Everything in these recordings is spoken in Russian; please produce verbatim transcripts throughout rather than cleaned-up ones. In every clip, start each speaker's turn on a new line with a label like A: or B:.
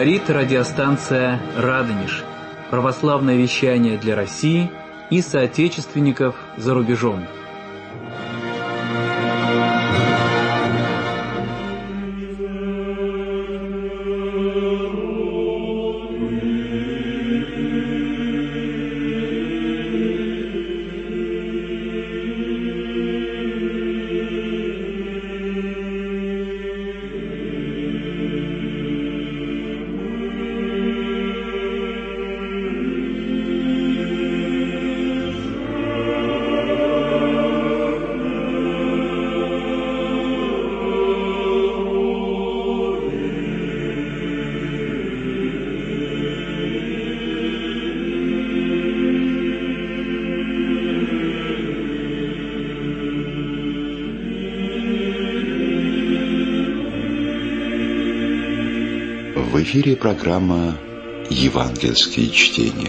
A: Говорит радиостанция «Радонеж». Православное вещание для России и соотечественников за рубежом.
B: В эфире программа «Евангельские чтения».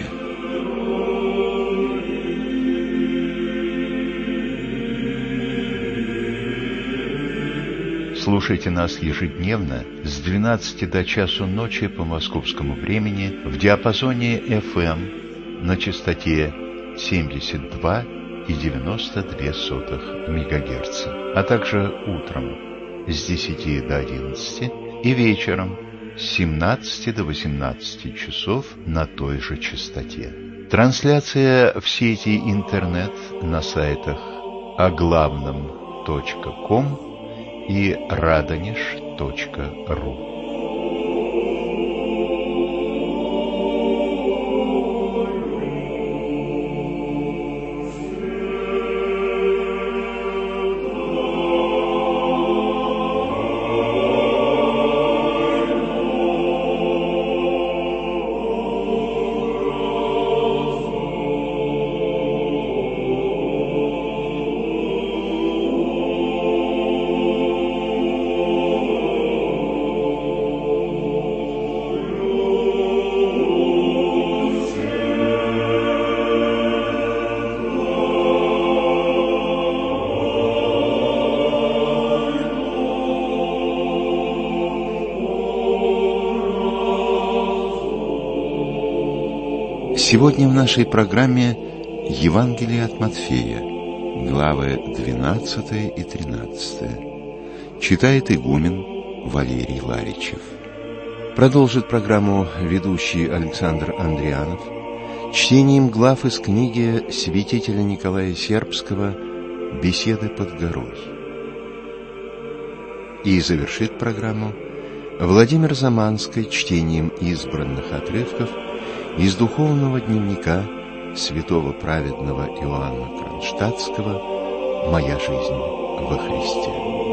C: Слушайте нас ежедневно с двенадцати до часу ночи по московскому времени в диапазоне эф эм на частоте семьдесят два и девяносто две сотых мегагерца, а также утром с десяти до одиннадцати и вечером с семнадцати до восемнадцати часов на той же частоте. Трансляция в сети интернет на сайтах оглавном точка ком и радонеж точка ру.
B: Сегодня в нашей программе Евангелие от Матфея, главы двенадцатая и тринадцатая. Читает игумен Валерий Ларичев. Продолжит программу ведущий Александр Андрианов чтением глав из книги святителя Николая Сербского «Беседы под горой». И завершит программу Владимир Заманский чтением избранных отрывков из духовного дневника святого праведного Иоанна Кронштадтского «Моя жизнь во Христе».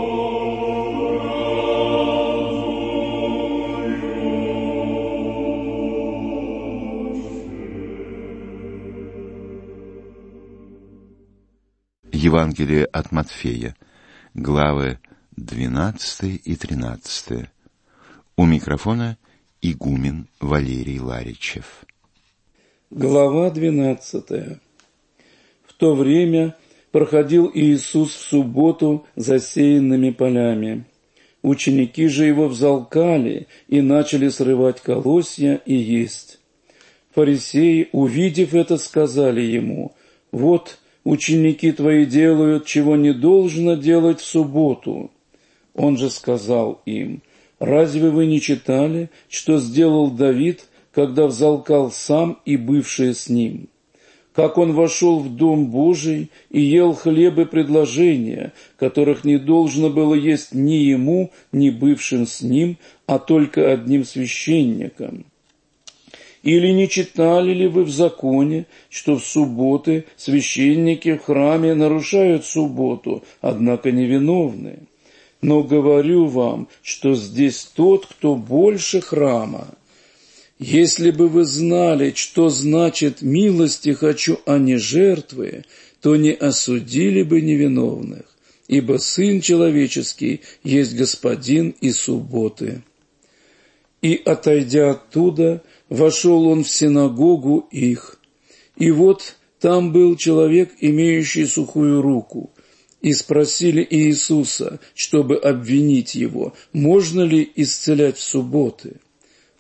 B: Евангелие от Матфея, главы двенадцатая и тринадцатая. У микрофона игумен Валерий Ларичев.
D: Глава двенадцатая. В то время проходил Иисус в субботу засеянными полями. Ученики же его взалкали и начали срывать колосья и есть. Фарисеи, увидев это, сказали ему: «Вот ученики твои делают, чего не должно делать в субботу». Он же сказал им: «Разве вы не читали, что сделал Давид, когда взалкал сам и бывшие с ним? Как он вошел в дом Божий и ел хлебы предложения, которых не должно было есть ни ему, ни бывшим с ним, а только одним священникам? Или не читали ли вы в законе, что в субботы священники в храме нарушают субботу, однако невиновны? Но говорю вам, что здесь тот, кто больше храма. Если бы вы знали, что значит «милости хочу, а не жертвы», то не осудили бы невиновных, ибо Сын Человеческий есть Господин и субботы». И, отойдя оттуда, вошел он в синагогу их. И вот там был человек, имеющий сухую руку. И спросили Иисуса, чтобы обвинить его, можно ли исцелять в субботы.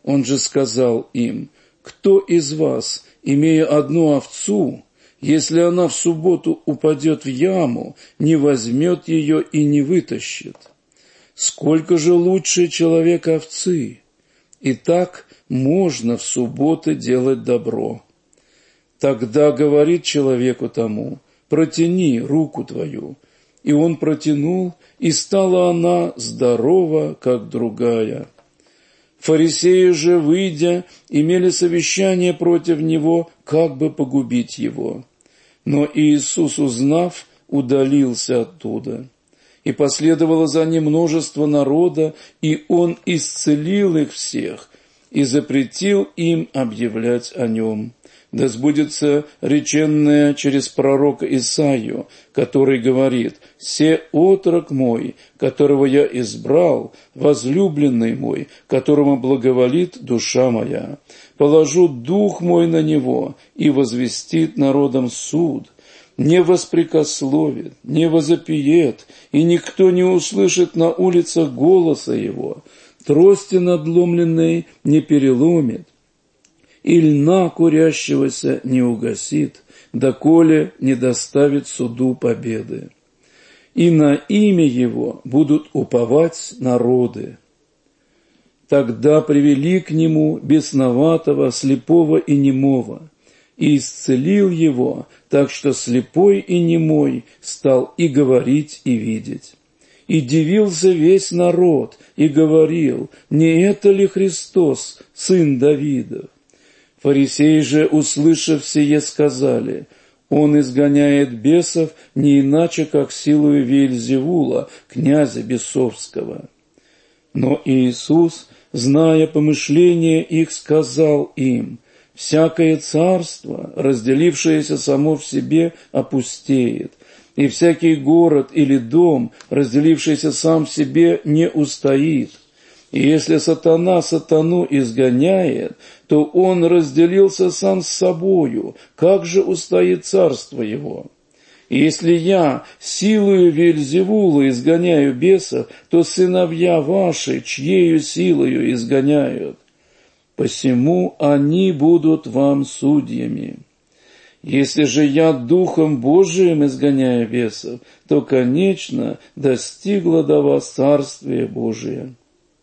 D: Он же сказал им: «Кто из вас, имея одну овцу, если она в субботу упадет в яму, не возьмет ее и не вытащит? Сколько же лучше человека овцы? И так можно в субботы делать добро». Тогда говорит человеку тому: «Протяни руку твою». И он протянул, и стала она здорова, как другая. Фарисеи же, выйдя, имели совещание против него, как бы погубить его. Но Иисус, узнав, удалился оттуда. И последовало за ним множество народа, и он исцелил их всех, и запретил им объявлять о нем. Да сбудется реченное через пророка Исаию, который говорит: «Се отрок мой, которого я избрал, возлюбленный мой, которому благоволит душа моя. Положу дух мой на него, и возвестит народам суд. Не воспрекословит, не возопиет, и никто не услышит на улицах голоса его. Трости надломленной не переломит, и льна курящегося не угасит, доколе не доставит суду победы. И на имя его будут уповать народы». Тогда привели к нему бесноватого, слепого и немого, и исцелил его, так что слепой и немой стал и говорить, и видеть. И дивился весь народ, и говорил: «Не это ли Христос, сын Давидов?» Фарисеи же, услышав сие, сказали: «Он изгоняет бесов не иначе, как силою Веельзевула, князя бесовского». Но Иисус, зная помышления их, сказал им: «Всякое царство, разделившееся само в себе, опустеет, и всякий город или дом, разделившийся сам в себе, не устоит. И если сатана сатану изгоняет, то он разделился сам с собою, как же устоит царство его? И если я силою Веельзевула изгоняю бесов, то сыновья ваши чьею силою изгоняют? Посему они будут вам судьями. Если же я Духом Божиим изгоняю бесов, то, конечно, достигло до вас Царствие Божие.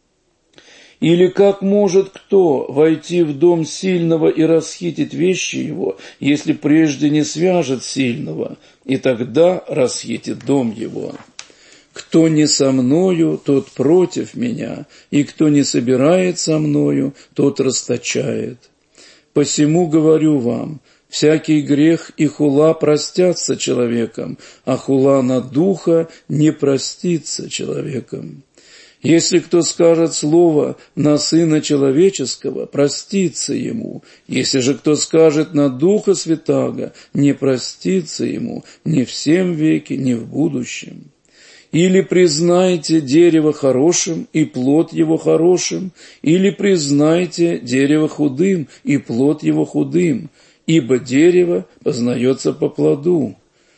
D: Или как может кто войти в дом сильного и расхитить вещи его, если прежде не свяжет сильного, и тогда расхитит дом его? Кто не со мною, тот против меня, и кто не собирает со мною, тот расточает. Посему говорю вам, всякий грех и хула простятся человеком, а хула на духа не простится человеком. Если кто скажет слово на Сына Человеческого, простится ему. Если же кто скажет на Духа Святаго, не простится ему ни в сем веке, ни в будущем. Или признайте дерево хорошим, и плод его хорошим, или признайте дерево худым, и плод его худым, ибо дерево познается по плоду.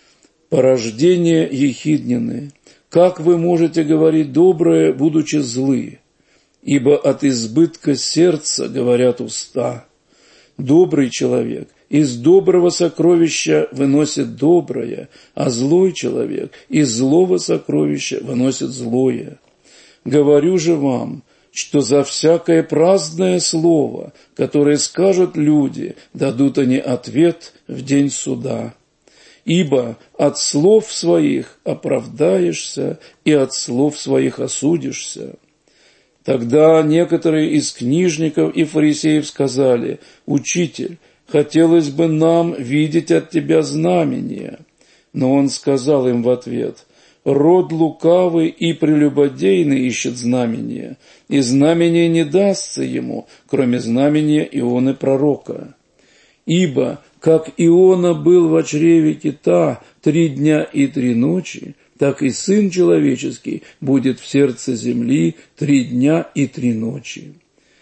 D: Порождение ехиднины. Как вы можете говорить доброе, будучи злы? Ибо от избытка сердца говорят уста. Добрый человек из доброго сокровища выносит доброе, а злой человек из злого сокровища выносит злое. Говорю же вам, что за всякое праздное слово, которое скажут люди, дадут они ответ в день суда. Ибо от слов своих оправдаешься, и от слов своих осудишься. Тогда некоторые из книжников и фарисеев сказали: «Учитель, хотелось бы нам видеть от тебя знамения». Но он сказал им в ответ: «Род лукавый и прелюбодейный ищет знамения, и знамение не дастся ему, кроме знамения Ионы пророка. Ибо как Иона был в чреве кита три дня и три ночи, так и Сын Человеческий будет в сердце земли три дня и три ночи.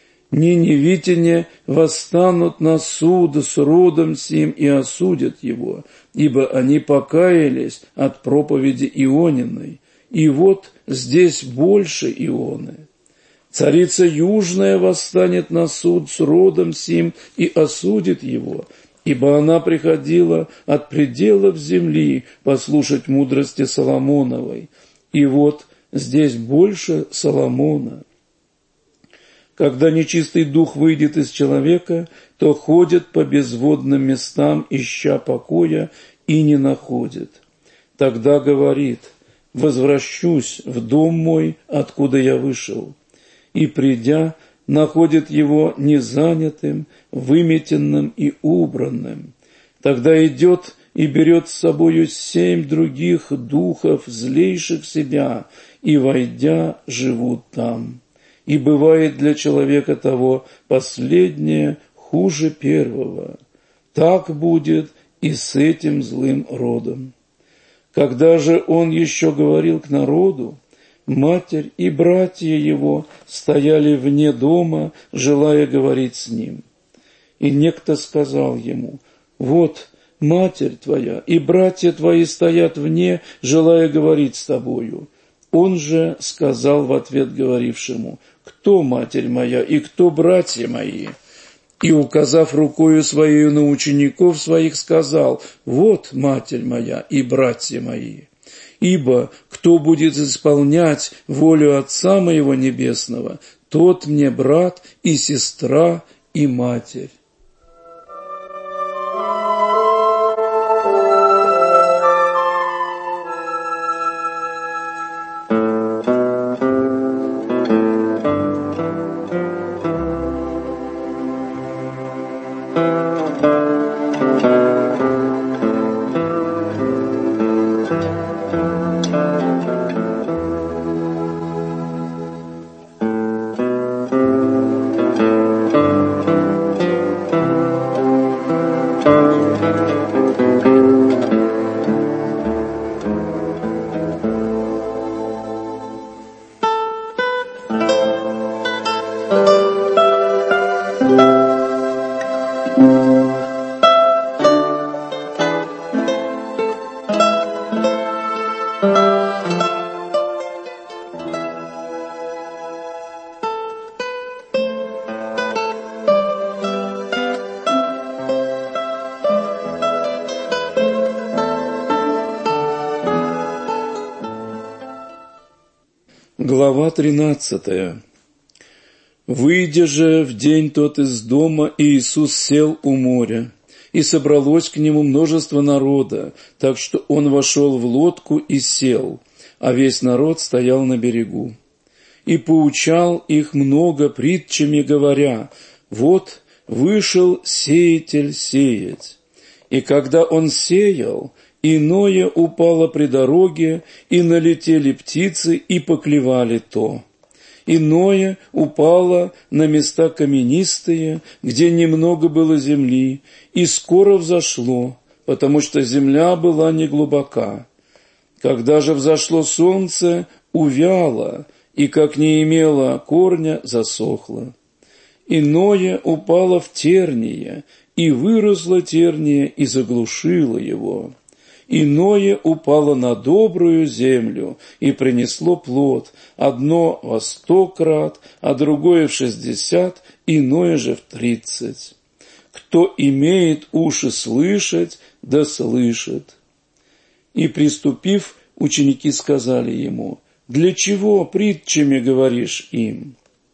D: Ниневитяне восстанут на суд с родом сим и осудят его, ибо они покаялись от проповеди Иониной, и вот здесь больше Ионы. Царица южная восстанет на суд с родом сим и осудит его, ибо она приходила от пределов земли послушать мудрости Соломоновой. И вот здесь больше Соломона. Когда нечистый дух выйдет из человека, то ходит по безводным местам, ища покоя, и не находит. Тогда говорит: «Возвращусь в дом мой, откуда я вышел». И, придя, находит его незанятым, выметенным и убранным. Тогда идет и берет с собою семь других духов, злейших себя, и, войдя, живут там. И бывает для человека того последнее хуже первого. Так будет и с этим злым родом. Когда же он еще говорил к народу, матерь и братья его стояли вне дома, желая говорить с ним. И некто сказал ему: «Вот матерь твоя и братья твои стоят вне, желая говорить с тобою». Он же сказал в ответ говорившему: «Кто матерь моя и кто братья мои?» И, указав рукою своею на учеников своих, сказал: «Вот матерь моя и братья мои». Ибо кто будет исполнять волю Отца моего Небесного, тот мне брат и сестра и матерь». Глава тринадцатая. Выйдя же в день тот из дома, Иисус сел у моря, и собралось к нему множество народа, так что он вошел в лодку и сел, а весь народ стоял на берегу. И поучал их много притчами, говоря: «Вот вышел сеятель сеять. И когда он сеял, иное упало при дороге, и налетели птицы, и поклевали то. Иное упало на места каменистые, где немного было земли, и скоро взошло, потому что земля была неглубока. Когда же взошло солнце, увяло, и, как не имело корня, засохло. Иное упало в терние, и выросло терние, и заглушило его. Иное упало на добрую землю и принесло плод, одно во сто крат, а другое в шестьдесят, иное же в тридцать. Кто имеет уши слышать, да слышит». И, приступив, ученики сказали ему: «Для чего притчами говоришь им?»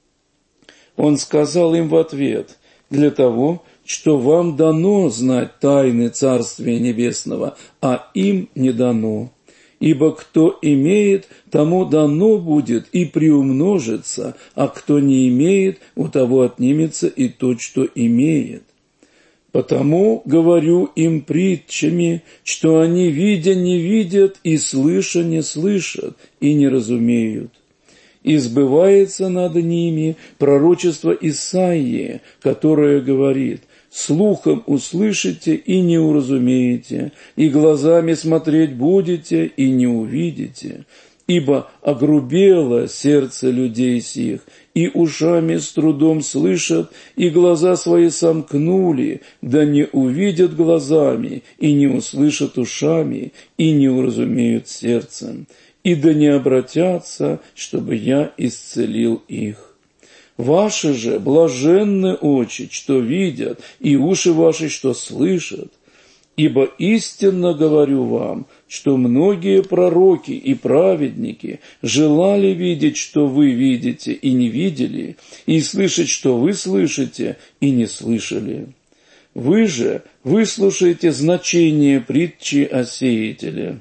D: Он сказал им в ответ: «Для того, что вам дано знать тайны Царствия Небесного, а им не дано. Ибо кто имеет, тому дано будет и приумножится, а кто не имеет, у того отнимется и то, что имеет. Потому говорю им притчами, что они, видя, не видят, и слыша, не слышат, и не разумеют. И сбывается над ними пророчество Исаии, которое говорит: слухом услышите и не уразумеете, и глазами смотреть будете и не увидите. Ибо огрубело сердце людей сих, и ушами с трудом слышат, и глаза свои сомкнули, да не увидят глазами, и не услышат ушами, и не уразумеют сердцем, и да не обратятся, чтобы я исцелил их. Ваши же блаженны очи, что видят, и уши ваши, что слышат. Ибо истинно говорю вам, что многие пророки и праведники желали видеть, что вы видите, и не видели, и слышать, что вы слышите, и не слышали. Вы же выслушаете значение притчи о сеятеле.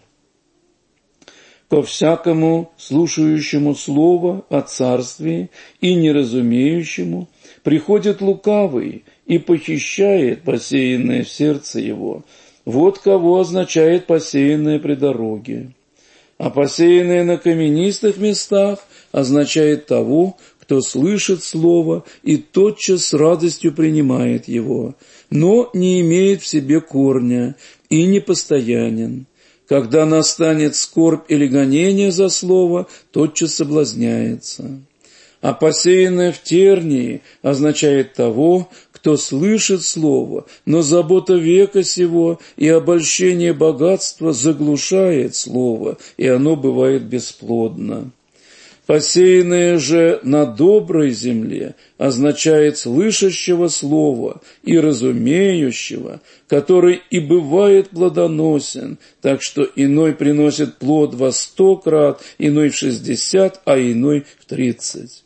D: Ко всякому слушающему слово о царстве и неразумеющему приходит лукавый и похищает посеянное в сердце его. Вот кого означает посеянное при дороге. А посеянное на каменистых местах означает того, кто слышит слово и тотчас с радостью принимает его, но не имеет в себе корня и не постоянен. Когда настанет скорбь или гонение за слово, тотчас соблазняется. А посеянное в тернии означает того, кто слышит слово, но забота века сего и обольщение богатства заглушает слово, и оно бывает бесплодно. Посеянное же на доброй земле означает слышащего слова и разумеющего, который и бывает плодоносен, так что иной приносит плод во сто крат, иной в шестьдесят, а иной в тридцать.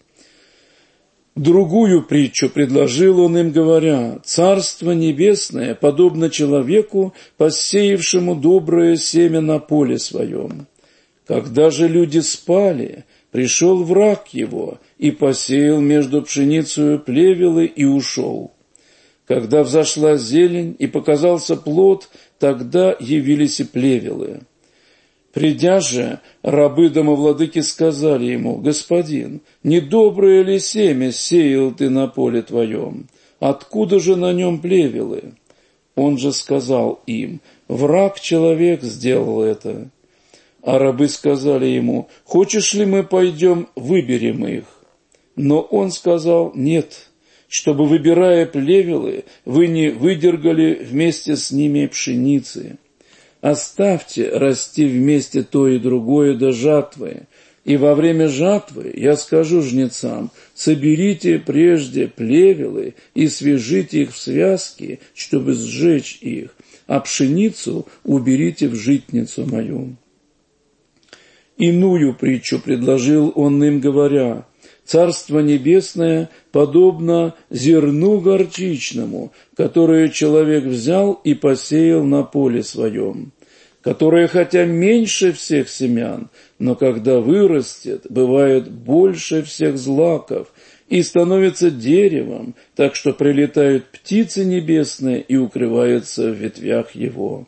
D: Другую притчу предложил он им, говоря: «Царство небесное подобно человеку, посеявшему доброе семя на поле своем. Когда же люди спали, пришел враг его и посеял между пшеницею плевелы и ушел. Когда взошла зелень и показался плод, тогда явились и плевелы. Придя же, рабы домовладыки сказали ему: «Господин, недоброе ли семя сеял ты на поле твоем? Откуда же на нем плевелы?» Он же сказал им: «Враг человек сделал это». А рабы сказали ему: «Хочешь ли мы пойдем, выберем их?» Но он сказал: «Нет, чтобы, выбирая плевелы, вы не выдергали вместе с ними пшеницы. Оставьте расти вместе то и другое до жатвы, и во время жатвы я скажу жнецам: соберите прежде плевелы и свяжите их в связки, чтобы сжечь их, а пшеницу уберите в житницу мою». Иную притчу предложил он им, говоря: «Царство небесное подобно зерну горчичному, которое человек взял и посеял на поле своем, которое хотя меньше всех семян, но когда вырастет, бывает больше всех злаков и становится деревом, так что прилетают птицы небесные и укрываются в ветвях его».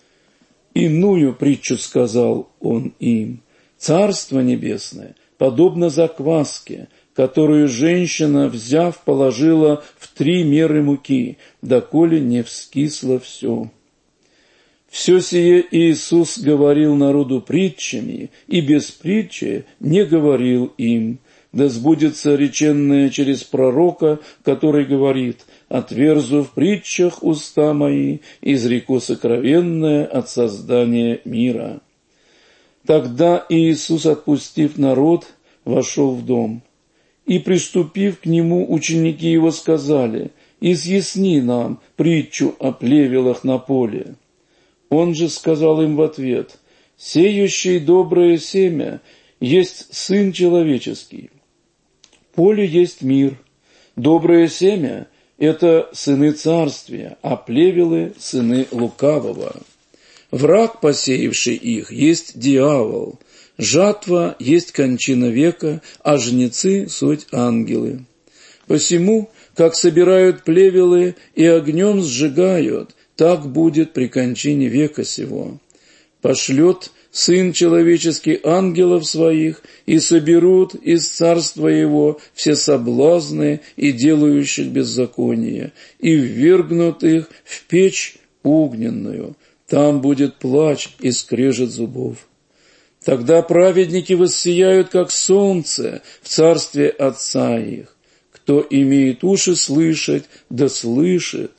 D: Иную притчу сказал он им: «Царство небесное подобно закваске, которую женщина, взяв, положила в три меры муки, доколе не вскисло все». Все сие Иисус говорил народу притчами, и без притчи не говорил им, да сбудется реченное через пророка, который говорит: «Отверзу в притчах уста мои, изреку сокровенное от создания мира». Тогда Иисус, отпустив народ, вошел в дом. И, приступив к нему, ученики его сказали: «Изъясни нам притчу о плевелах на поле». Он же сказал им в ответ: «Сеющий доброе семя есть Сын Человеческий. Поле есть мир. Доброе семя – это сыны царствия, а плевелы – сыны лукавого. Враг, посеявший их, есть дьявол. Жатва есть кончина века, а жнецы – суть ангелы. Посему, как собирают плевелы и огнем сжигают, так будет при кончине века сего. Пошлет Сын Человеческий ангелов своих, и соберут из царства его все соблазны и делающих беззаконие, и ввергнут их в печь огненную. Там будет плач и скрежет зубов. Тогда праведники воссияют, как солнце, в царстве Отца их. Кто имеет уши слышать, да слышит».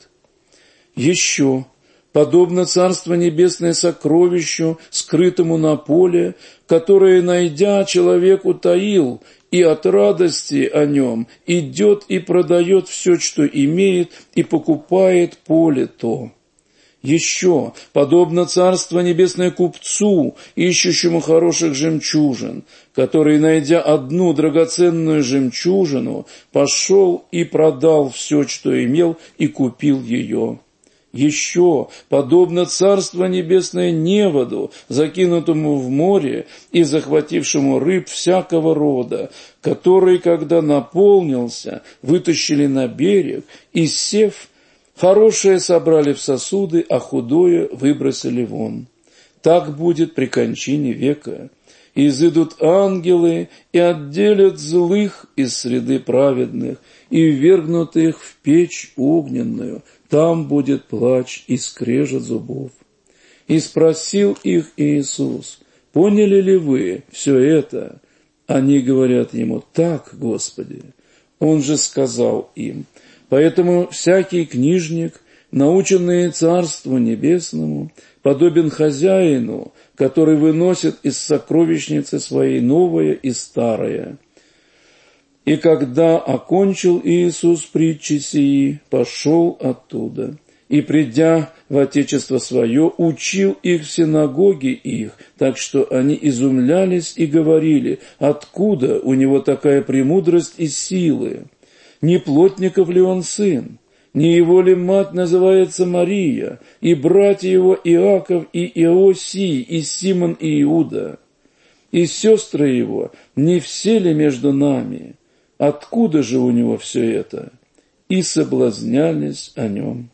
D: Еще, подобно Царство Небесное сокровищу, скрытому на поле, которое, найдя, человек утаил и от радости о нем идет и продает все, что имеет, и покупает поле то. Еще, подобно Царство Небесное купцу, ищущему хороших жемчужин, который, найдя одну драгоценную жемчужину, пошел и продал все, что имел, и купил ее. Еще, подобно Царство Небесное неводу, закинутому в море и захватившему рыб всякого рода, который, когда наполнился, вытащили на берег и, сев, хорошее собрали в сосуды, а худое выбросили вон. Так будет при кончине века. И изыдут ангелы и отделят злых из среды праведных, и ввергнут их в печь огненную. Там будет плач и скрежет зубов. И спросил их Иисус: поняли ли вы все это? Они говорят ему: так, Господи. Он же сказал им: поэтому всякий книжник, наученный Царству Небесному, подобен хозяину, который выносит из сокровищницы своей новое и старое. И когда окончил Иисус притчи сии, пошел оттуда, и, придя в Отечество свое, учил их в синагоге их, так что они изумлялись и говорили: откуда у него такая премудрость и силы? Не плотников ли он сын? Не его ли мать называется Мария, и братья его Иаков и Иосий, и Симон и Иуда? И сестры его, не все ли между нами? Откуда же у него все это? И соблазнялись о нем.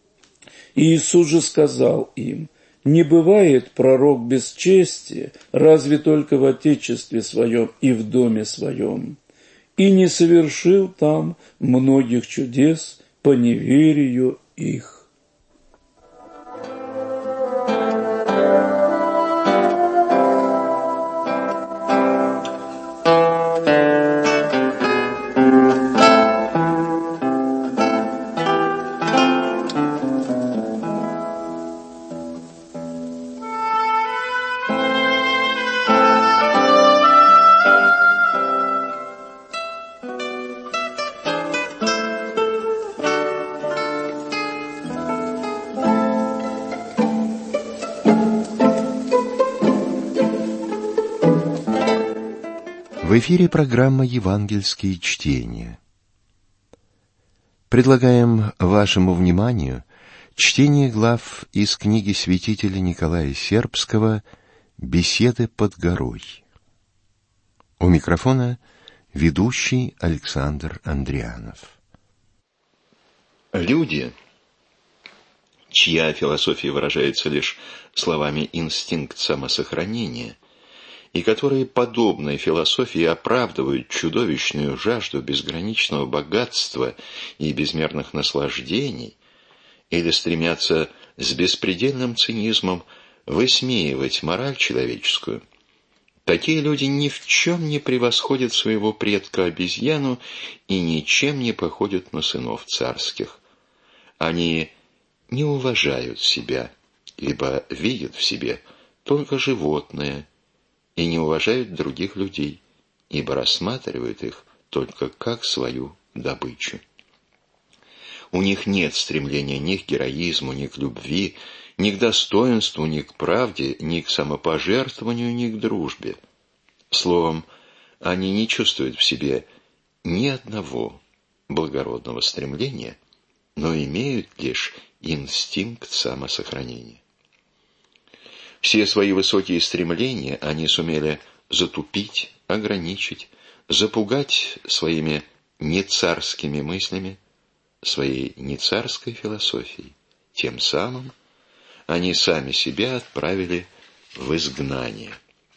D: И Иисус же сказал им: не бывает пророк без чести, разве только в отечестве своем и в доме своем. И не совершил там многих чудес по неверию их.
B: В эфире программа «Евангельские чтения». Предлагаем вашему вниманию чтение глав из книги святителя Николая Сербского «Беседы под горой». У микрофона ведущий Александр Андрианов.
C: Люди, чья философия выражается лишь словами «инстинкт самосохранения», и которые, подобной философии, оправдывают чудовищную жажду безграничного богатства и безмерных наслаждений, или стремятся с беспредельным цинизмом высмеивать мораль человеческую, такие люди ни в чем не превосходят своего предка обезьяну и ничем не походят на сынов царских. Они не уважают себя, ибо видят в себе только животное, и не уважают других людей, ибо рассматривают их только как свою добычу. У них нет стремления ни к героизму, ни к любви, ни к достоинству, ни к правде, ни к самопожертвованию, ни к дружбе. Словом, они не чувствуют в себе ни одного благородного стремления, но имеют лишь инстинкт самосохранения. Все свои высокие стремления они сумели затупить, ограничить, запугать своими нецарскими мыслями, своей нецарской философией. Тем самым они сами себя отправили в изгнание.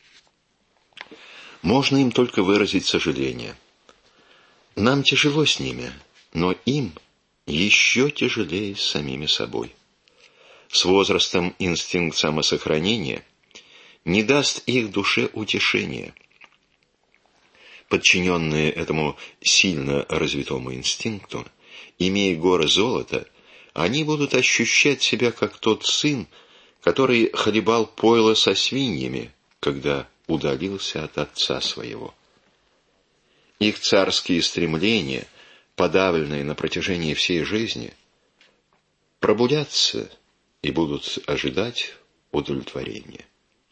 C: Можно им только выразить сожаление. Нам тяжело с ними, но им еще тяжелее с самими собой. С возрастом инстинкт самосохранения не даст их душе утешения. Подчиненные этому сильно развитому инстинкту, имея горы золота, они будут ощущать себя как тот сын, который хлебал пойло со свиньями, когда удалился от отца своего.
B: их царские стремления, подавленные на протяжении всей жизни, пробудятся и будут ожидать удовлетворения.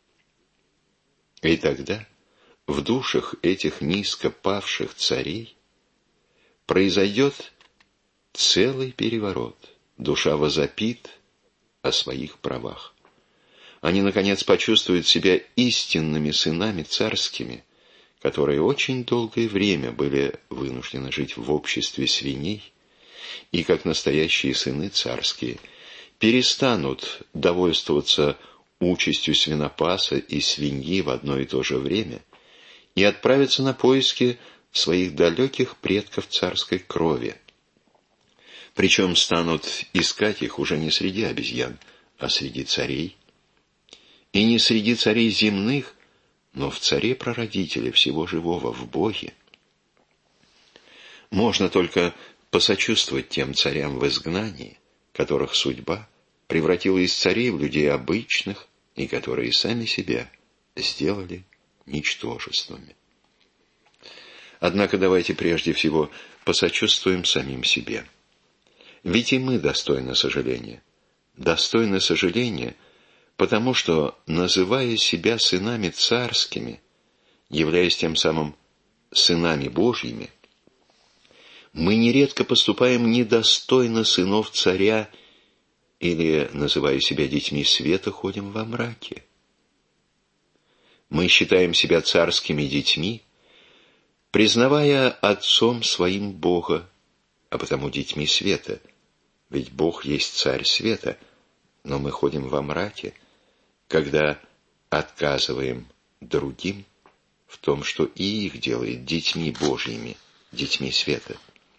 B: И тогда в душах этих низко павших царей произойдет целый переворот. Душа возопит о своих правах. Они, наконец, почувствуют себя истинными сынами царскими, которые очень долгое время были вынуждены жить в обществе свиней, и, как настоящие сыны царские, перестанут довольствоваться участью свинопаса и свиньи в одно и то же время и отправятся на поиски своих далеких предков царской крови. Причем станут искать их уже не среди обезьян, а среди царей, и не среди царей земных, но в царе-прародителе всего живого, в Боге. Можно только посочувствовать тем царям в изгнании, которых судьба превратила из царей в людей обычных и которые сами себя сделали ничтожествами. Однако давайте прежде всего посочувствуем самим себе. Ведь и мы достойны сожаления. Достойны сожаления, потому что, называя себя сынами царскими, являясь тем самым сынами Божьими, мы нередко поступаем недостойно сынов царя или, называя себя детьми света, ходим во мраке. Мы считаем себя царскими детьми, признавая отцом своим Бога, а потому детьми света, ведь Бог есть царь света, но мы ходим во мраке, когда отказываем другим в том, что и их делает детьми Божьими, детьми света.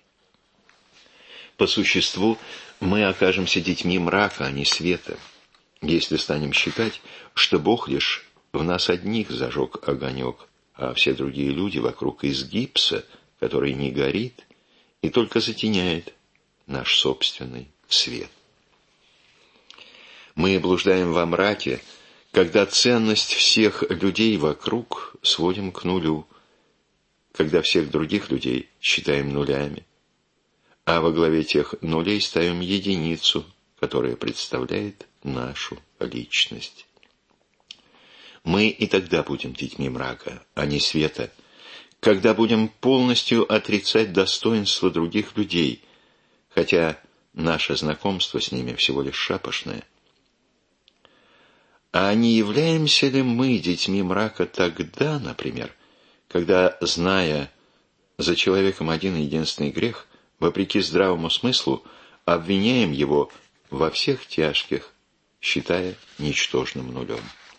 B: По существу мы окажемся детьми мрака, а не света, если станем считать, что Бог лишь в нас одних зажег огонек, а все другие люди вокруг из гипса, который не горит и только затеняет наш собственный свет. Мы блуждаем во мраке, когда ценность всех людей вокруг сводим к нулю, когда всех других людей считаем нулями, а во главе тех нулей ставим единицу, которая представляет нашу личность. Мы и тогда будем детьми мрака, а не света, когда будем полностью отрицать достоинство других людей, хотя наше знакомство с ними всего лишь шапошное. А не являемся ли мы детьми мрака тогда, например, когда, зная за человеком один единственный грех, вопреки здравому смыслу, обвиняем его во всех тяжких, считая ничтожным нулем?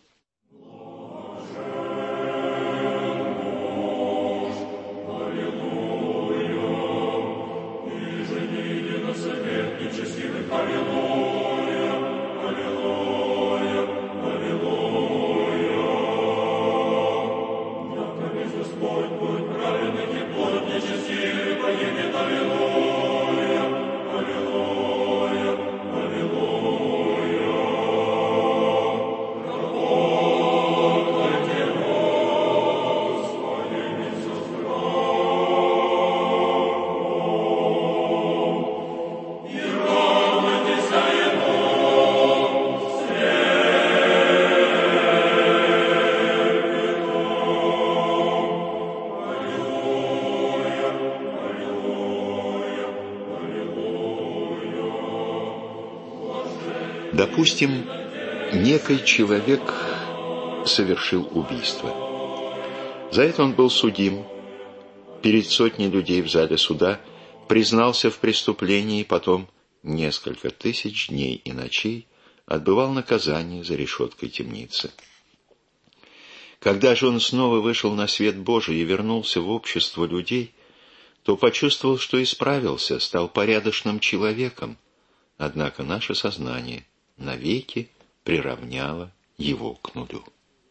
B: Допустим, некий человек совершил убийство. За это он был судим, перед сотней людей в зале суда признался в преступлении и потом несколько тысяч дней и ночей отбывал наказание за решеткой темницы. Когда же он снова вышел на свет Божий и вернулся в общество людей, то почувствовал, что исправился, стал порядочным человеком, однако наше сознание навеки приравняло его к нулю.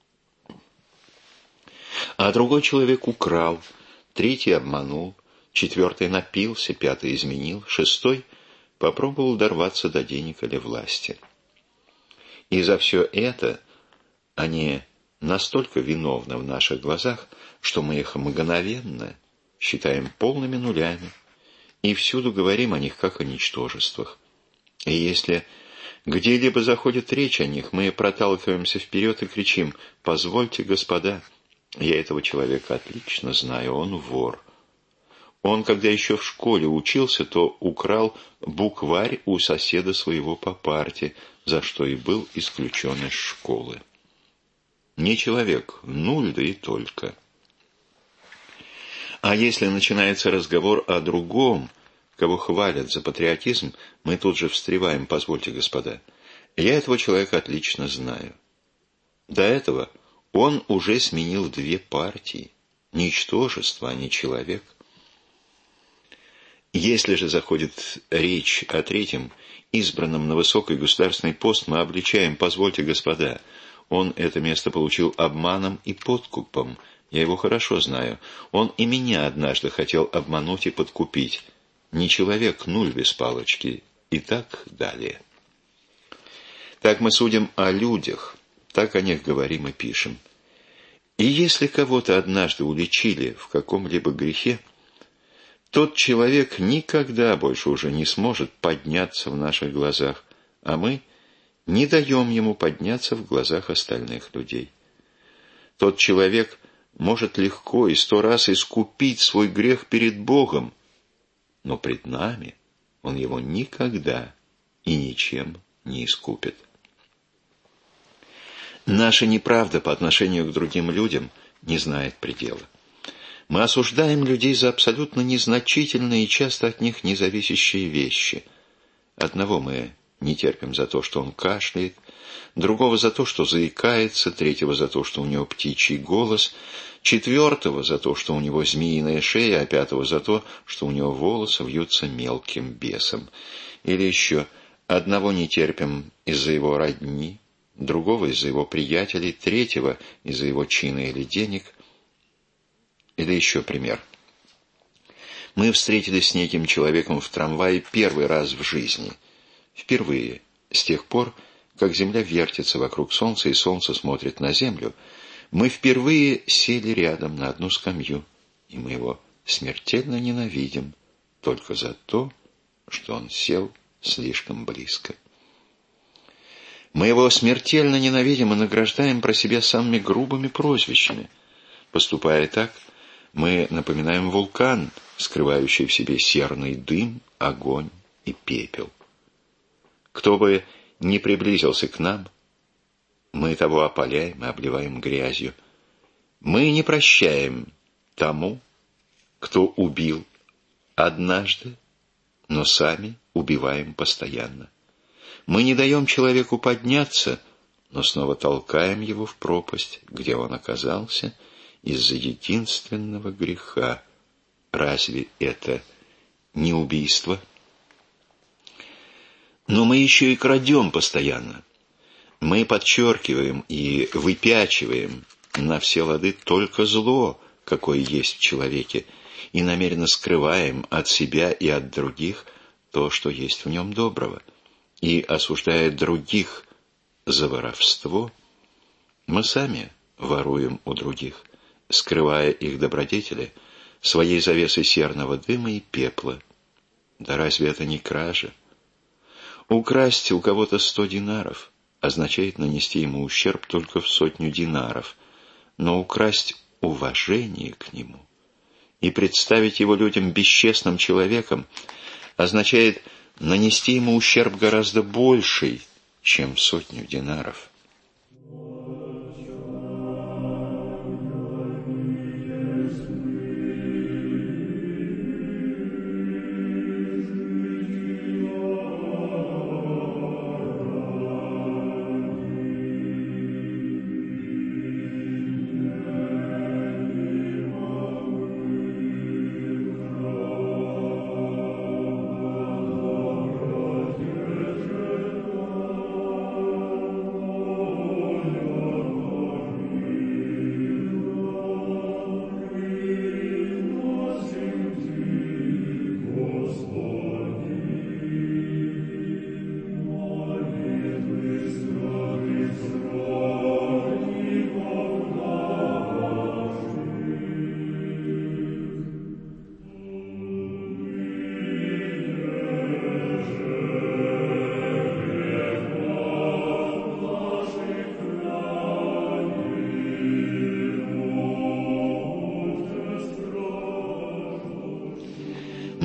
B: А другой человек украл, третий обманул, четвертый напился, пятый изменил, шестой попробовал дорваться до денег или власти. И за все это они настолько виновны в наших глазах, что мы их мгновенно считаем полными нулями и всюду говорим о них как о ничтожествах. И если где-либо заходит речь о них, мы проталкиваемся вперед и кричим: «Позвольте, господа, я этого человека отлично знаю, он вор. Он, когда еще в школе учился, то украл букварь у соседа своего по парте, за что и был исключен из школы». Не человек, нуль, да и только. А если начинается разговор о другом, кого хвалят за патриотизм, мы тут же встреваем: «Позвольте, господа, я этого человека отлично знаю. До этого он уже сменил две партии. Ничтожество, а не человек». Если же заходит речь о третьем, избранном на высокий государственный пост, мы обличаем: «Позвольте, господа, он это место получил обманом и подкупом. Я его хорошо знаю. Он и меня однажды хотел обмануть и подкупить. Не человек, нуль без палочки». И так далее. Так мы судим о людях, так о них говорим и пишем. И если кого-то однажды уличили в каком-либо грехе, тот человек никогда больше уже не сможет подняться в наших глазах, а мы не даем ему подняться в глазах остальных людей. Тот человек может легко и сто раз искупить свой грех перед Богом, но пред нами он его никогда и ничем не искупит. Наша неправда по отношению к другим людям не знает предела. Мы осуждаем людей за абсолютно незначительные и часто от них независящие вещи. Одного мы не терпим за то, что он кашляет, другого за то, что заикается, третьего за то, что у него птичий голос, четвертого за то, что у него змеиная шея, а пятого за то, что у него волосы вьются мелким бесом. Или еще: одного не терпим из-за его родни, другого из-за его приятелей, третьего из-за его чина или денег. Или еще пример. Мы встретились с неким человеком в трамвае первый раз в жизни. Впервые, с тех пор, как Земля вертится вокруг Солнца и Солнце смотрит на Землю, мы впервые сели рядом на одну скамью, и мы его смертельно ненавидим только за то, что он сел слишком близко. Мы его смертельно ненавидим и награждаем про себя самыми грубыми прозвищами. Поступая так, мы напоминаем вулкан, скрывающий в себе серный дым, огонь и пепел. Кто бы ни приблизился к нам, мы того опаляем и обливаем грязью. Мы не прощаем тому, кто убил однажды, но сами убиваем постоянно. Мы не даем человеку подняться, но снова толкаем его в пропасть, где он оказался из-за единственного греха. Разве это не убийство? Но мы еще и крадем постоянно. Мы подчеркиваем и выпячиваем на все лады только зло, какое есть в человеке, и намеренно скрываем от себя и от других то, что есть в нем доброго. И, осуждая других за воровство, мы сами воруем у других, скрывая их добродетели своей завесой серного дыма и пепла. Да разве это не кража? Украсть у кого-то сто динаров означает нанести ему ущерб только в сотню динаров, но украсть уважение к нему и представить его людям бесчестным человеком означает нанести ему ущерб гораздо больший, чем сотню динаров.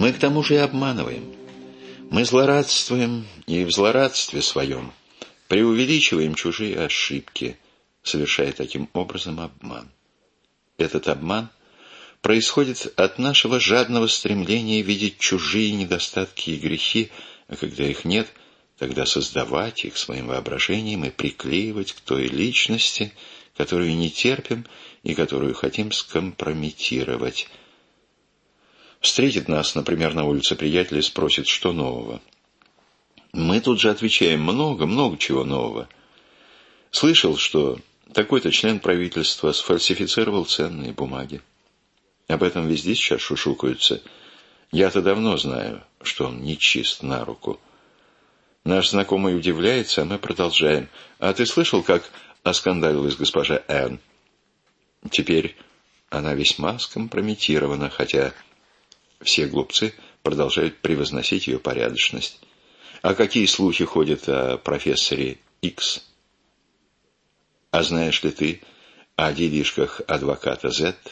B: Мы к тому же и обманываем. Мы злорадствуем и в злорадстве своем преувеличиваем чужие ошибки, совершая таким образом обман. Этот обман происходит от нашего жадного стремления видеть чужие недостатки и грехи, а когда их нет, тогда создавать их своим воображением и приклеивать к той личности, которую не терпим и которую хотим скомпрометировать. Встретит нас, например, на улице приятель и спросит, что нового. Мы тут же отвечаем: много, много чего нового. Слышал, что такой-то член правительства сфальсифицировал ценные бумаги. Об этом везде сейчас шушукаются. Я-то давно знаю, что он нечист на руку. Наш знакомый удивляется, а мы продолжаем. А ты слышал, как оскандалилась госпожа Н? Теперь она весьма скомпрометирована, хотя все глупцы продолжают превозносить ее порядочность. А какие слухи ходят о профессоре Икс? А знаешь ли ты о делишках адвоката Зет?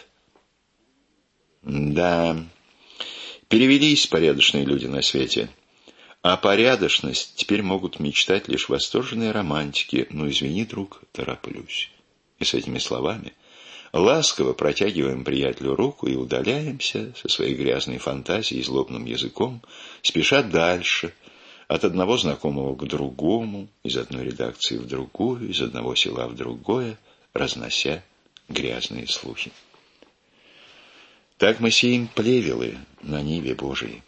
B: Да, перевелись порядочные люди на свете. А порядочность теперь могут мечтать лишь восторженные романтики. Ну, извини, друг, тороплюсь. И с этими словами ласково протягиваем приятелю руку и удаляемся со своей грязной фантазией и злобным языком, спеша дальше, от одного знакомого к другому, из одной редакции в другую, из одного села в другое, разнося грязные слухи. Так мы сеем плевелы на ниве Божией.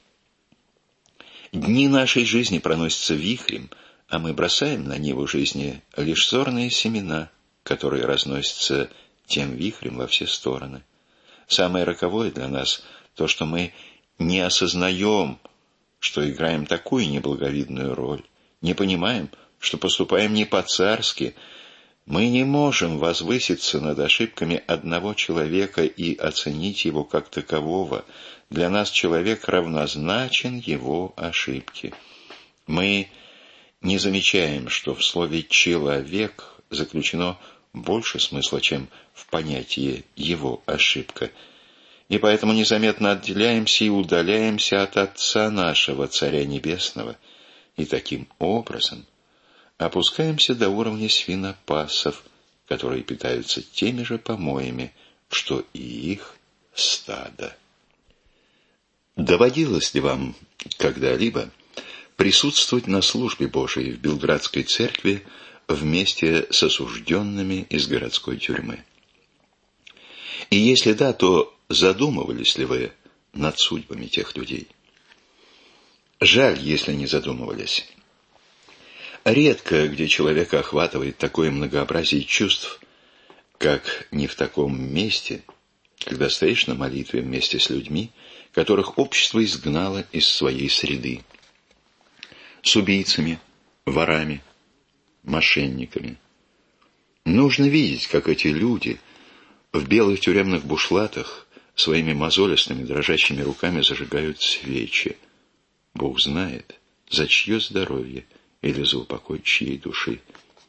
B: Дни нашей жизни проносятся вихрем, а мы бросаем на ниву жизни лишь сорные семена, которые разносятся тем вихрем во все стороны. Самое роковое для нас то, что мы не осознаем, что играем такую неблаговидную роль, не понимаем, что поступаем не по-царски. Мы не можем возвыситься над ошибками одного человека и оценить его как такового. Для нас человек равнозначен его ошибке. Мы не замечаем, что в слове «человек» заключено больше смысла, чем в понятии «его ошибка». И поэтому незаметно отделяемся и удаляемся от Отца нашего, Царя Небесного, и таким образом опускаемся до уровня свинопасов, которые питаются теми же помоями, что и их стадо. Доводилось ли вам когда-либо присутствовать на службе Божией в Белградской церкви вместе с осужденными из городской тюрьмы? И если да, то задумывались ли вы над судьбами тех людей? Жаль, если не задумывались. Редко, где человека охватывает такое многообразие чувств, как не в таком месте, когда стоишь на молитве вместе с людьми, которых общество изгнало из своей среды, с убийцами, ворами, мошенниками. Нужно видеть, как эти люди в белых тюремных бушлатах своими мозолистыми дрожащими руками зажигают свечи. Бог знает, за чье здоровье или за упокой чьей души.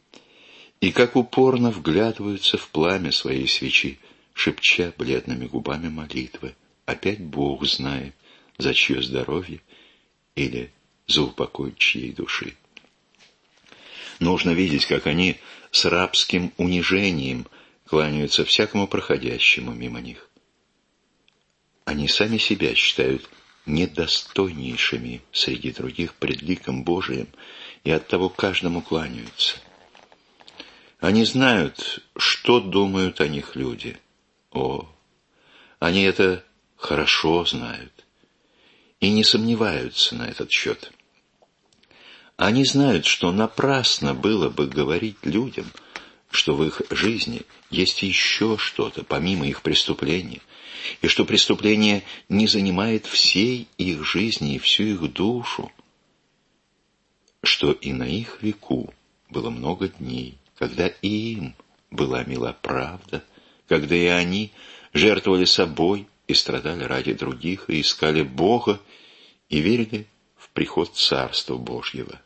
B: И как упорно вглядываются в пламя своей свечи, шепча бледными губами молитвы. Опять Бог знает, за чье здоровье или за упокой чьей души. Нужно видеть, как они с рабским унижением кланяются всякому проходящему мимо них. Они сами себя считают недостойнейшими среди других пред ликом Божиим, и оттого каждому кланяются. Они знают, что думают о них люди. О, они это хорошо знают и не сомневаются на этот счет. Они знают, что напрасно было бы говорить людям, что в их жизни есть еще что-то, помимо их преступления, и что преступление не занимает всей их жизни и всю их душу, что и на их веку было много дней, когда и им была мила правда, когда и они жертвовали собой и страдали ради других, и искали Бога, и верили в приход Царства Божьего.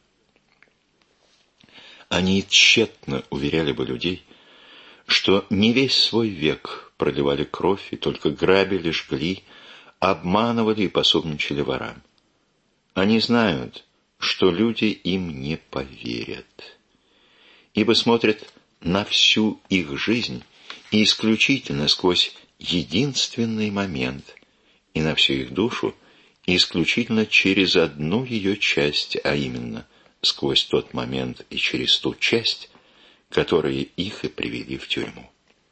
B: Они тщетно уверяли бы людей, что не весь свой век проливали кровь и только грабили, жгли, обманывали и пособничали ворам. Они знают, что люди им не поверят, ибо смотрят на всю их жизнь и исключительно сквозь единственный момент, и на всю их душу исключительно через одну ее часть, а именно сквозь тот момент и через ту часть, которые их и привели в тюрьму.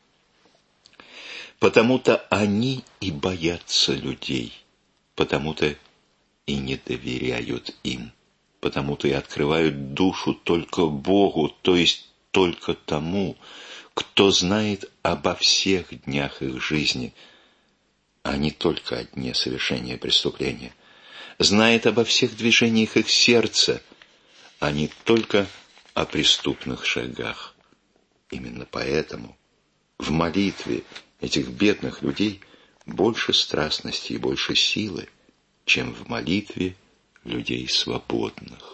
B: Потому-то они и боятся людей, потому-то и не доверяют им, потому-то и открывают душу только Богу, то есть только тому, кто знает обо всех днях их жизни, а не только о дне совершения преступления, знает обо всех движениях их сердца, а не только о преступных шагах. Именно поэтому в молитве этих бедных людей больше страстности и больше силы, чем в молитве людей свободных.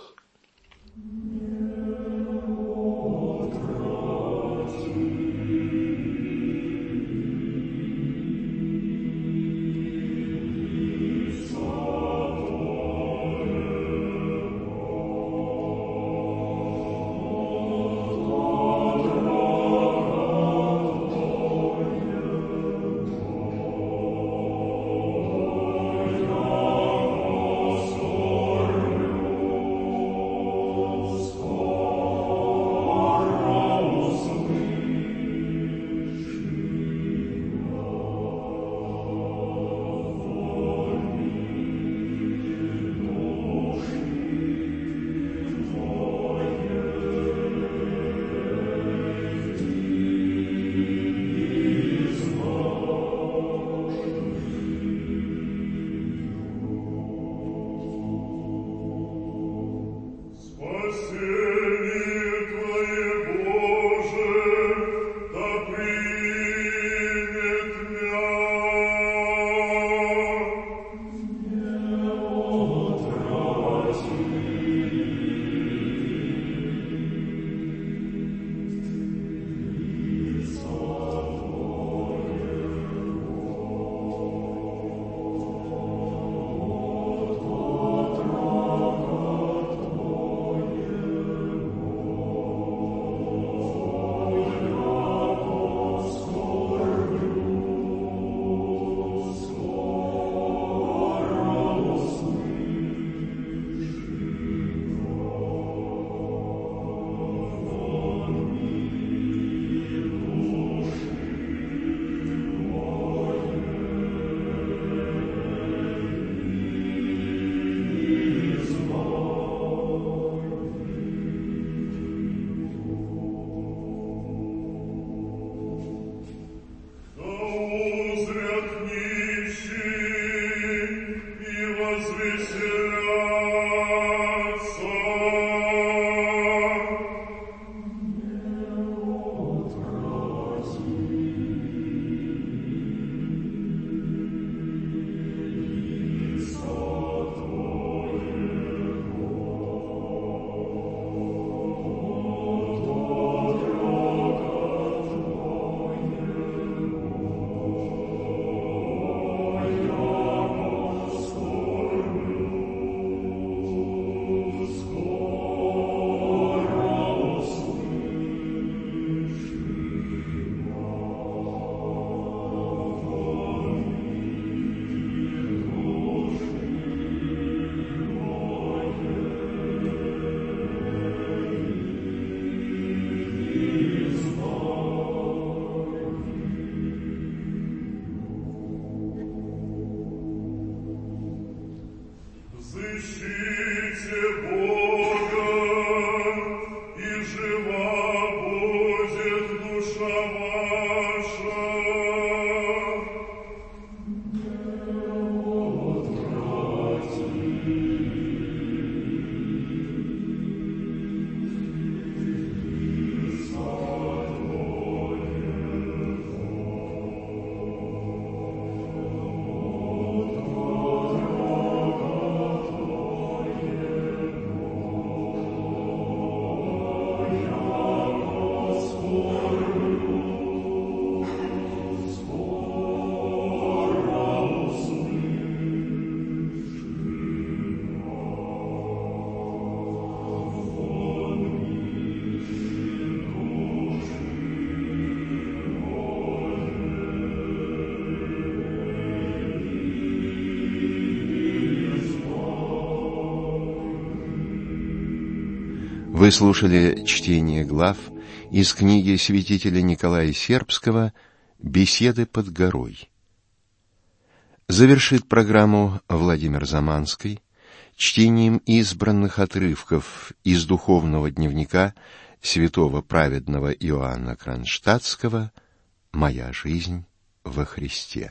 B: Вы слушали чтение глав из книги святителя Николая Сербского «Беседы под горой». Завершит программу Владимир Заманский чтением избранных отрывков из духовного дневника святого праведного Иоанна Кронштадтского «Моя жизнь во Христе».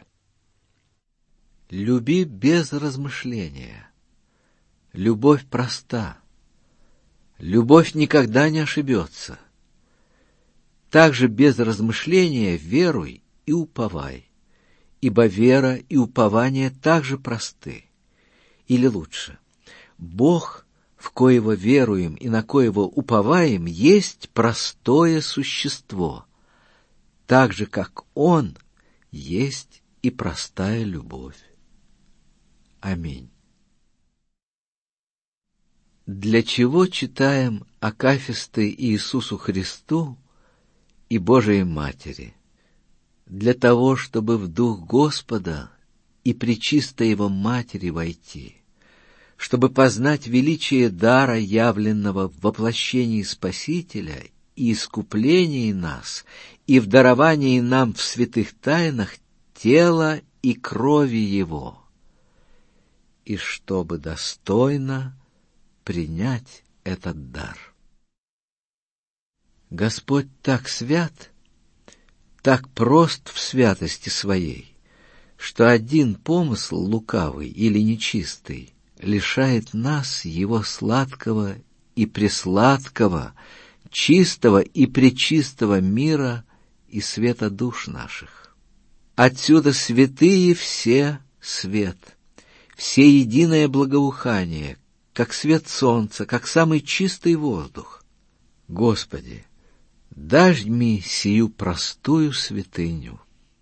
E: Люби без размышления. Любовь проста. Любовь никогда не ошибется. Также без размышления веруй и уповай, ибо вера и упование также просты. Или лучше, Бог, в коего веруем и на коего уповаем, есть простое существо, так же, как Он есть и простая любовь. Аминь. Для чего читаем акафисты Иисусу Христу и Божией Матери? Для того, чтобы в дух Господа и пречистой Его Матери войти, чтобы познать величие дара, явленного в воплощении Спасителя и искуплении нас, и в даровании нам в святых тайнах тела и крови Его, и чтобы достойно принять этот дар. Господь так свят, так прост в святости Своей, что один помысл лукавый или нечистый лишает нас Его сладкого и пресладкого, чистого и пречистого мира и света душ наших. Отсюда святые все свет, все единое благоухание, как свет солнца, как самый чистый воздух. Господи, дашь мне сию простую святыню.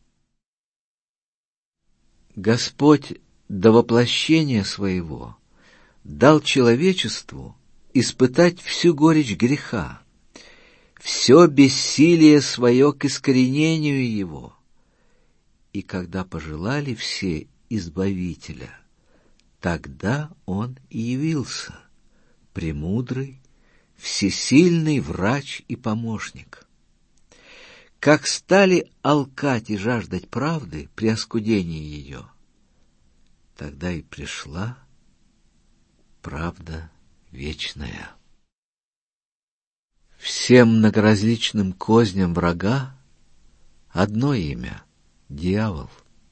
E: Господь до воплощения Своего дал человечеству испытать всю горечь греха, все бессилие Свое к искоренению его. И когда пожелали все Избавителя, тогда Он и явился, премудрый, всесильный врач и помощник. Как стали алкать и жаждать правды при оскудении ее, тогда и пришла правда вечная. Всем многоразличным козням врага одно имя — дьявол.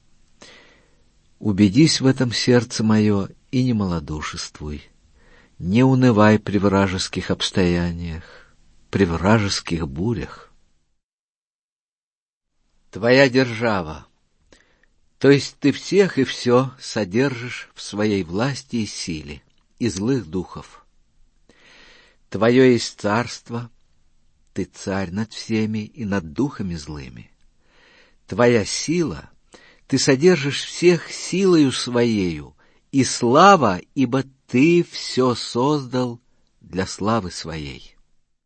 E: Убедись в этом, сердце мое, и не малодушествуй, не унывай при вражеских обстояниях, при вражеских бурях. Твоя держава, то есть ты всех и все содержишь в своей власти и силе, и злых духов. Твое есть царство, ты царь над всеми и над духами злыми. Твоя сила, ты содержишь всех силою своею, и слава, ибо ты все создал для славы своей.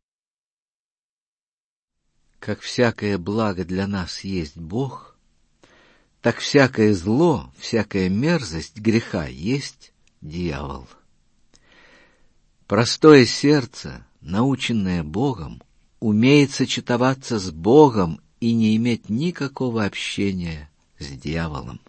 E: Как всякое благо для нас есть Бог, так всякое зло, всякая мерзость греха есть дьявол. Простое сердце, наученное Богом, умеет сочетоваться с Богом и не иметь никакого общения с дьяволом.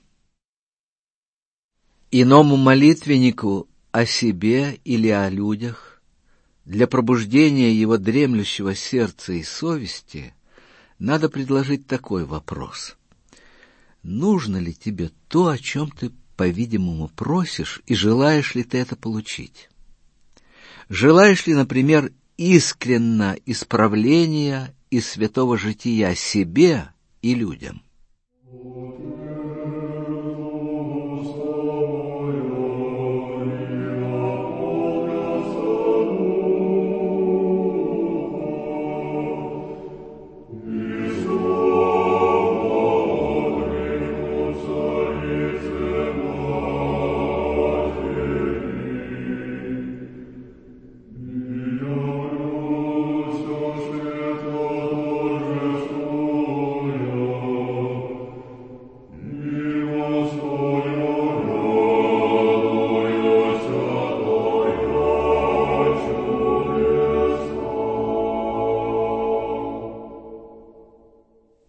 E: Иному молитвеннику о себе или о людях для пробуждения его дремлющего сердца и совести надо предложить такой вопрос: нужно ли тебе то, о чем ты, по-видимому, просишь, и желаешь ли ты это получить? Желаешь ли, например, искренно исправления и святого жития себе и людям?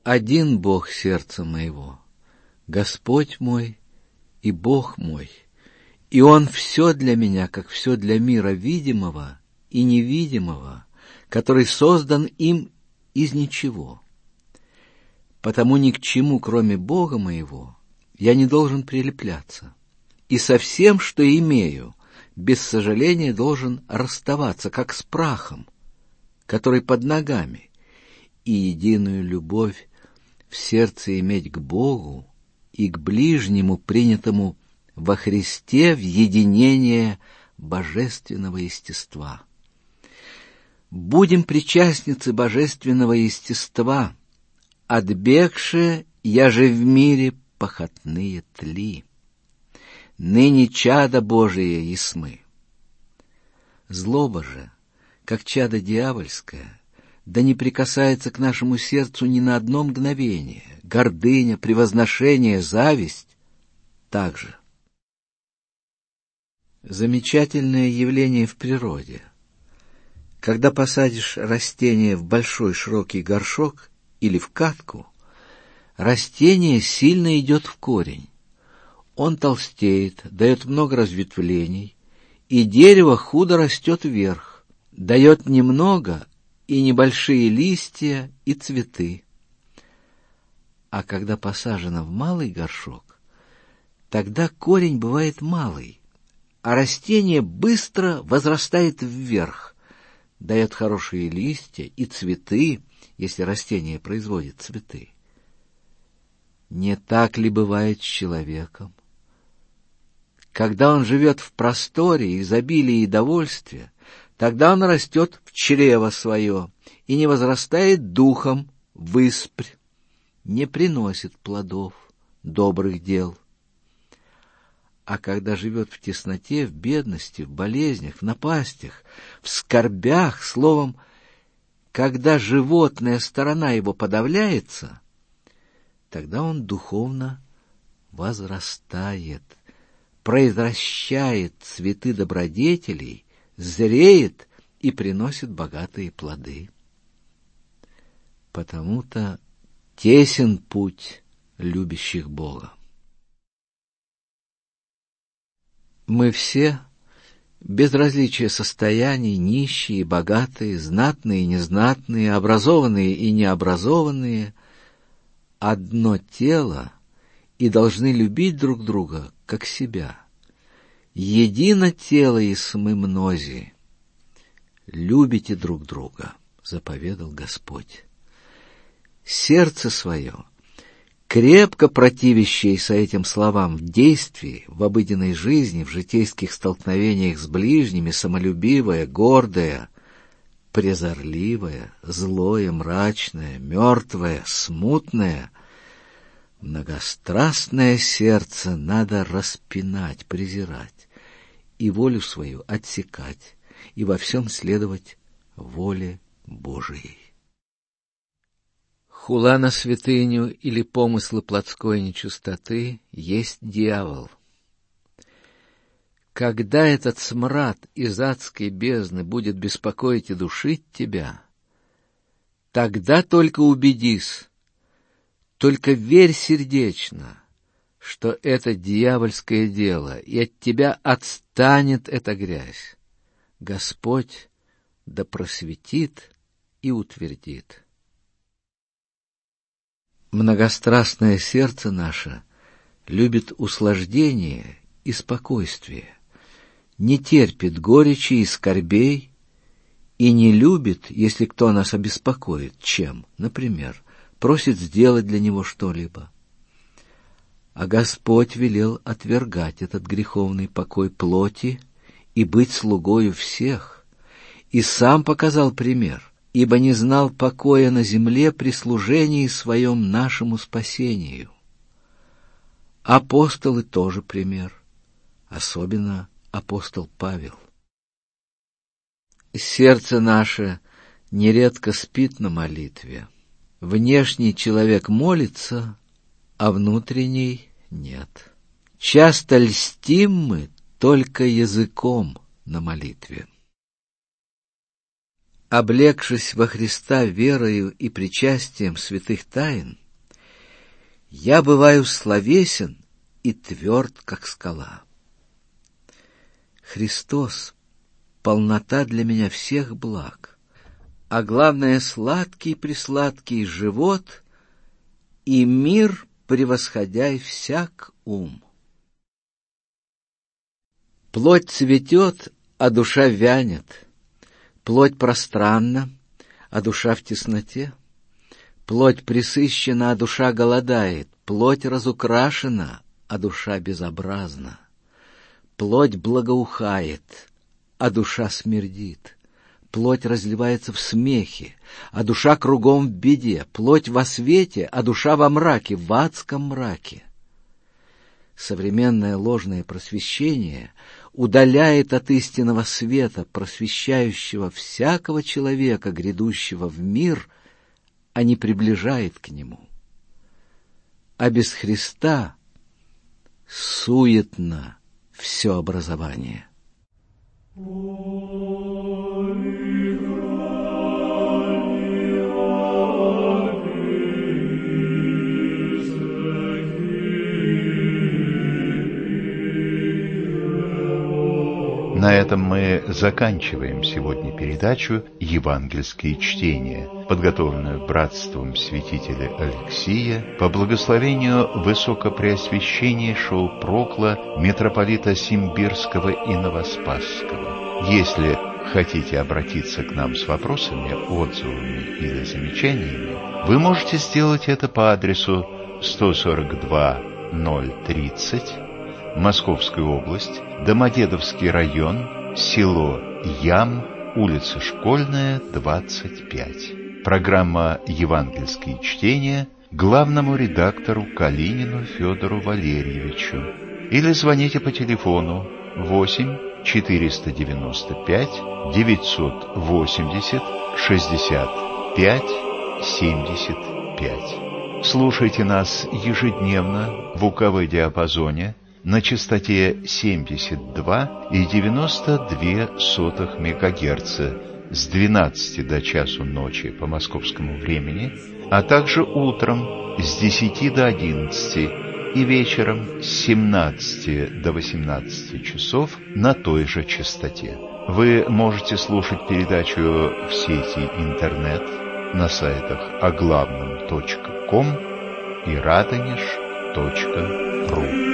E: один Бог сердца моего, Господь мой и Бог мой, и Он все для меня, как все для мира видимого и невидимого, который создан им из ничего. Потому ни к чему, кроме Бога моего, я не должен прилепляться, и со всем, что имею, без сожаления должен расставаться, как с прахом, который под ногами, и единую любовь в сердце иметь к Богу и к ближнему, принятому во Христе в единение божественного естества. Будем причастницы божественного естества, отбегшие, я же в мире похотные тли. Ныне чадо Божие есмы. Злоба же, как чадо дьявольское, да не прикасается к нашему сердцу ни на одно мгновение. Гордыня, превозношение, зависть также. Замечательное явление в природе. Когда посадишь растение в большой широкий горшок или в катку, растение сильно идет в корень. Он толстеет, дает много разветвлений, и дерево худо растет вверх, дает немного и небольшие листья и цветы. А когда посажено в малый горшок, тогда корень бывает малый, а растение быстро возрастает вверх, дает хорошие листья и цветы, если растение производит цветы. Не так ли бывает с человеком? Когда он живет в просторе, изобилии и довольстве, тогда он растет в чрево свое и не возрастает духом выспрь, не приносит плодов, добрых дел. А когда живет в тесноте, в бедности, в болезнях, в напастях, в скорбях, словом, когда животная сторона его подавляется, тогда он духовно возрастает, произвращает цветы добродетелей, зреет и приносит богатые плоды. Потому-то тесен путь любящих Бога. Мы все, без различия состояний, нищие и богатые, знатные и незнатные, образованные и необразованные, одно тело и должны любить друг друга, как себя. Едино тело есмы мнози. Любите друг друга, заповедал Господь. Сердце свое, крепко противящееся этим словам в действии, в обыденной жизни, в житейских столкновениях с ближними, самолюбивое, гордое, презорливое, злое, мрачное, мертвое, смутное, многострастное сердце надо распинать, презирать, и волю свою отсекать, и во всем следовать воле Божией. Хула на святыню или помыслы плотской нечистоты есть дьявол. Когда этот смрад из адской бездны будет беспокоить и душить тебя, тогда только убедись, только верь сердечно, что это дьявольское дело, и от тебя отстанет эта грязь. Господь да просветит и утвердит. Многострастное сердце наше любит услаждение и спокойствие, не терпит горечи и скорбей и не любит, если кто нас обеспокоит, чем, например, просит сделать для него что-либо. А Господь велел отвергать этот греховный покой плоти и быть слугою всех, и сам показал пример, ибо не знал покоя на земле при служении своем нашему спасению. Апостолы тоже пример, особенно апостол Павел. Сердце наше нередко спит на молитве. Внешний человек молится, а внутренний нет. Часто льстим мы только языком на молитве. Облегшись во Христа верою и причастием святых тайн, Я бываю словесен и тверд, как скала. Христос — полнота для меня всех благ, а главное — сладкий-пресладкий живот и мир, превосходяй всяк ум. Плоть цветет, а душа вянет, плоть пространна, а душа в тесноте. Плоть пресыщена, а душа голодает, плоть разукрашена, а душа безобразна. Плоть благоухает, а душа смердит. Плоть разливается в смехе, а душа кругом в беде. Плоть во свете, а душа во мраке, в адском мраке. Современное ложное просвещение удаляет от истинного света, просвещающего всякого человека, грядущего в мир, а не приближает к нему. А без Христа суетно все образование.
C: На этом мы заканчиваем сегодня передачу «Евангельские чтения», подготовленную братством святителя Алексия по благословению высокопреосвященнейшего прокла митрополита Симбирского и Новоспасского. Если хотите обратиться к нам с вопросами, отзывами или замечаниями, вы можете сделать это по адресу сто сорок два ноль тридцать, Московская область, Домодедовский район, село Ям, улица Школьная, двадцать пять. Программа «Евангельские чтения» главному редактору Калинину Федору Валерьевичу. Или звоните по телефону восемь четыреста девяносто пять девятьсот восемьдесят шестьдесят пять семьдесят пять. Слушайте нас ежедневно в УКВ диапазоне на частоте семьдесят два и девяносто две сотых мегагерца с двенадцати до часу ночи по московскому времени, а также утром с десяти до одиннадцати и вечером с семнадцати до восемнадцати часов на той же частоте. Вы можете слушать передачу в сети интернет на сайтах оглавном точка ком и радонеж точка ру.